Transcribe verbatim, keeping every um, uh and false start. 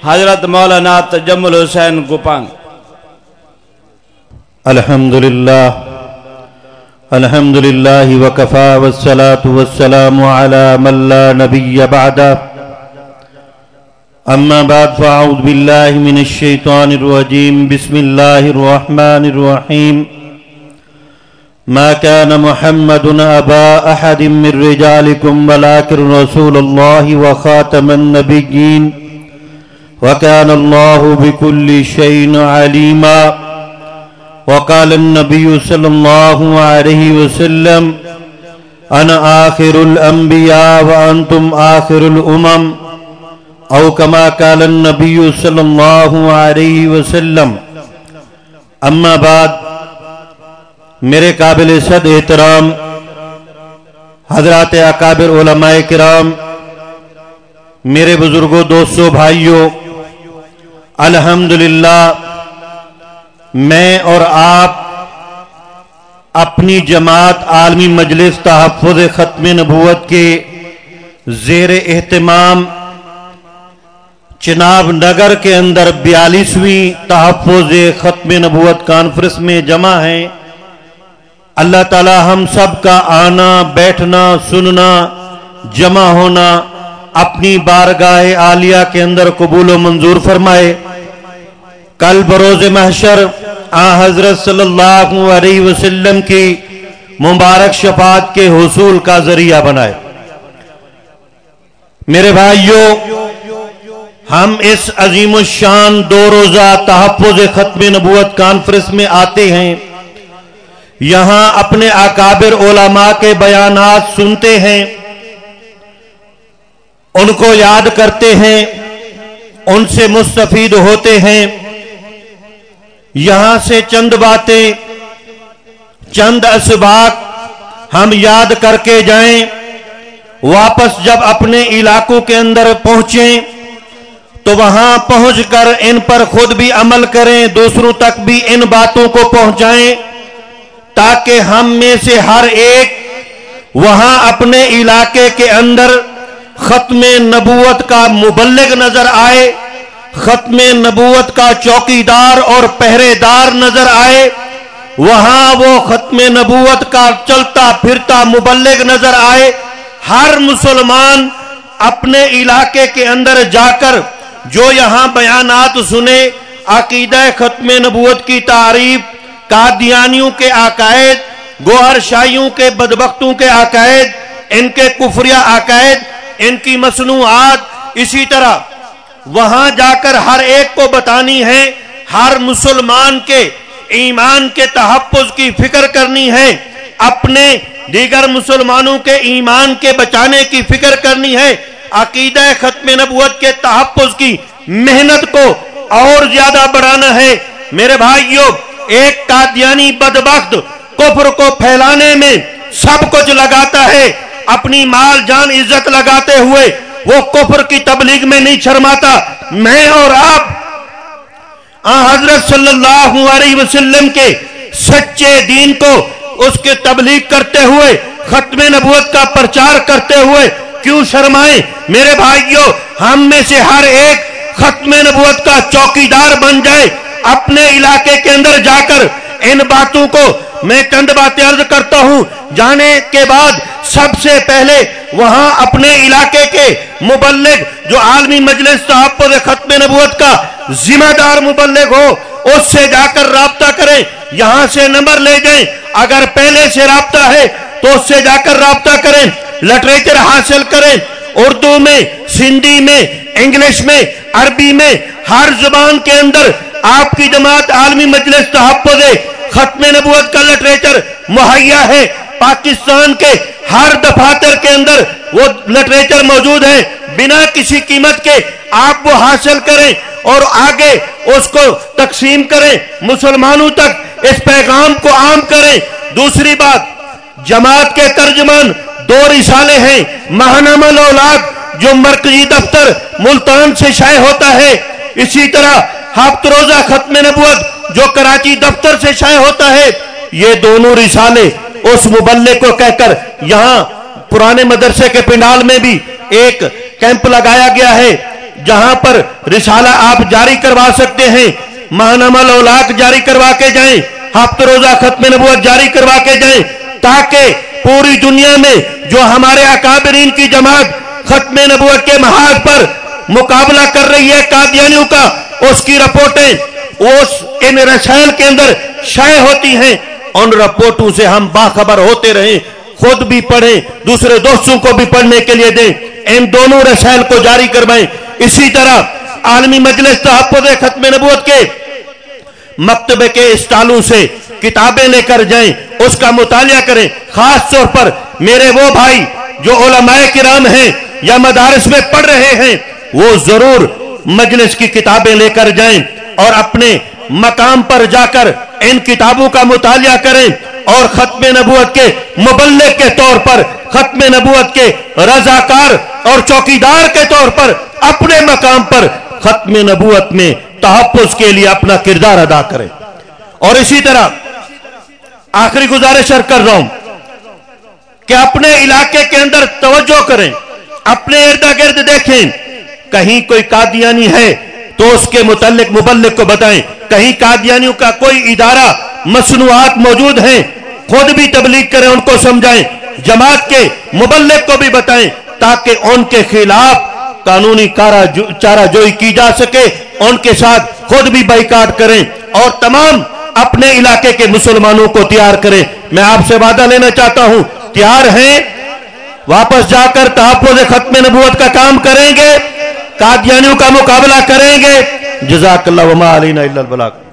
حضرت مولانا تجمل حسین گوپانگ۔ الحمدللہ الحمدللہ وکفا والصلاة والسلام علی من لا نبی بعدہ، اما بعد فاعوذ باللہ من الشیطان الرجیم، بسم اللہ الرحمن الرحیم۔ ما كان محمد أبا أحد من رجالكم ولكن رسول الله وخاتم النبيين وكان الله بكل شيء عليما۔ وقال النبي صلى الله عليه وسلم أنا آخر الأنبياء وأنتم آخر الأمم، أو كما قال النبي صلى الله عليه وسلم۔ اما بعد، میرے قابل صد احترام حضرات اکابر علماء کرام، میرے بزرگوں، دوستوں، بھائیوں، الحمدللہ میں اور آپ اپنی جماعت عالمی مجلس تحفظ ختم نبوت کے زیر اہتمام چناب نگر کے اندر بیالیسویں تحفظ ختم نبوت کانفرنس میں جمع ہیں۔ اللہ تعالی ہم سب کا آنا، بیٹھنا، سننا، جمع ہونا اپنی بارگاہ عالیہ کے اندر قبول و منظور فرمائے۔ کل بروز محشر آن حضرت صلی اللہ علیہ وسلم کی مبارک شفاعت کے حصول کا ذریعہ بنائے۔ میرے بھائیوں، ہم اس عظیم الشان دو روزہ تحفظ ختم نبوت کانفرنس میں آتے ہیں، یہاں اپنے اکابر علماء کے بیانات سنتے ہیں، ان کو یاد کرتے ہیں، ان سے مستفید ہوتے ہیں۔ یہاں سے چند باتیں، چند اسباق ہم یاد کر کے جائیں، واپس جب اپنے علاقوں کے اندر پہنچیں تو وہاں پہنچ کر ان پر خود بھی عمل کریں، دوسروں تک بھی ان باتوں کو پہنچائیں، تاکہ ہم میں سے ہر ایک وہاں اپنے علاقے کے اندر ختم نبوت کا مبلغ نظر آئے، ختم نبوت کا چوکیدار اور پہرے دار نظر آئے، وہاں وہ ختم نبوت کا چلتا پھرتا مبلغ نظر آئے۔ ہر مسلمان اپنے علاقے کے اندر جا کر جو یہاں بیانات سنے، عقیدہ ختم نبوت کی تعریف، قادیانیوں کے عقائد، گوہر شاہیوں کے بدبختوں کے عقائد، ان کے کفریہ عقائد، ان کی مصنوعات، اسی طرح وہاں جا کر ہر ایک کو بتانی ہے، ہر مسلمان کے ایمان کے تحفظ کی فکر کرنی ہے، اپنے دیگر مسلمانوں کے ایمان کے بچانے کی فکر کرنی ہے، عقیدہ ختم نبوت کے تحفظ کی محنت کو اور زیادہ بڑھانا ہے۔ میرے بھائیوں، ایک قادیانی بدبخت کفر کو پھیلانے میں سب کچھ لگاتا ہے، اپنی مال جان عزت لگاتے ہوئے وہ کفر کی تبلیغ میں نہیں شرماتا۔ میں اور آپ آن حضرت صلی اللہ علیہ وسلم کے سچے دین کو، اس کے تبلیغ کرتے ہوئے، ختم نبوت کا پرچار کرتے ہوئے کیوں شرمائیں؟ میرے بھائیوں، ہم میں سے ہر ایک ختم نبوت کا چوکیدار بن جائے، اپنے علاقے کے اندر جا کر ان باتوں کو، میں چند باتیں عرض کرتا ہوں، جانے کے بعد سب سے پہلے وہاں اپنے علاقے کے مبلغ جو عالمی مجلس تحفظ ختم نبوت کا ذمہ دار مبلغ ہو، اس سے جا کر رابطہ کریں، یہاں سے نمبر لے جائیں، اگر پہلے سے رابطہ ہے تو اس سے جا کر رابطہ کریں، لٹریچر حاصل کریں، اردو میں، سندھی میں، انگلش میں، عربی میں، ہر زبان کے اندر آپ کی جماعت عالمی مجلس تحفظ ختم نبوت کا لٹریچر مہیا ہے۔ پاکستان کے ہر دفاتر کے اندر وہ لٹریچر موجود ہے، بنا کسی قیمت کے آپ وہ حاصل کریں اور آگے اس کو تقسیم کریں، مسلمانوں تک اس پیغام کو عام کریں۔ دوسری بات، جماعت کے ترجمان دو رسالے ہیں، ماہنامہ الاولاد جو مرکزی دفتر ملتان سے شائع ہوتا ہے، اسی طرح ہفت روزہ ختم نبوت جو کراچی دفتر سے شائع ہوتا ہے، یہ دونوں رسالے اس مبلغ کو کہہ کر یہاں پرانے مدرسے کے پنڈال میں بھی ایک کیمپ لگایا گیا ہے، جہاں پر رسالہ آپ جاری کروا سکتے ہیں، ماہنامہ الاولاق جاری کروا کے جائیں، ہفتہ روزہ ختم نبوت جاری کروا کے جائیں، تاکہ پوری دنیا میں جو ہمارے اکابرین کی جماعت ختم نبوت کے محاذ پر مقابلہ کر رہی ہے قادیانیوں کا، اس کی رپورٹیں اس ان رسائل کے اندر شائع ہوتی ہیں، ان رپورٹوں سے ہم باخبر ہوتے رہیں، خود بھی پڑھیں، دوسرے دوستوں کو بھی پڑھنے کے لیے دیں، ان دونوں رسائل کو جاری کروائیں۔ اسی طرح عالمی مجلس تحفظ ختم نبوت کے مکتبے کے اسٹالوں سے کتابیں لے کر جائیں، اس کا مطالعہ کریں۔ خاص طور پر میرے وہ بھائی جو علماء کرام ہیں یا مدارس میں پڑھ رہے ہیں، وہ ضرور مجلس کی کتابیں لے کر جائیں اور اپنے مقام پر جا کر ان کتابوں کا مطالعہ کریں، اور ختم نبوت کے مبلغ کے طور پر، ختم نبوت کے رضاکار اور چوکیدار کے طور پر اپنے مقام پر ختم نبوت میں تحفظ کے لیے اپنا کردار ادا کریں۔ اور اسی طرح آخری گزارش کر رہا ہوں کہ اپنے علاقے کے اندر توجہ کریں، اپنے ارد گرد دیکھیں، کہیں کوئی قادیانی ہے تو اس کے متعلق مبلغ کو بتائیں، کہیں قادیانیوں کا کوئی ادارہ مصنوعات موجود ہیں، خود بھی تبلیغ کریں، ان کو سمجھائیں، جماعت کے مبلغ کو بھی بتائیں، تاکہ ان کے خلاف قانونی چارہ جوئی کی جا سکے، ان کے ساتھ خود بھی بائیکاٹ کریں اور تمام اپنے علاقے کے مسلمانوں کو تیار کریں۔ میں آپ سے وعدہ لینا چاہتا ہوں، تیار ہیں؟ واپس جا کر تحفظ ختم نبوت کا کام کریں گے، قادیانیوں کا مقابلہ کریں گے۔ جزاک اللہ وما علینا الا البلاغ۔